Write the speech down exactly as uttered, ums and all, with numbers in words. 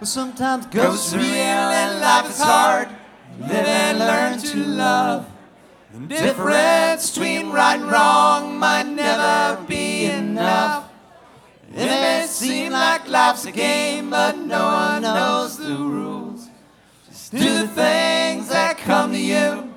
But sometimes Ghosts are real and life is hard. Live and learn to love. The difference between right and wrong might never be enough. It may seem like life's a game, but no one knows the rules. Just do the things that come to you.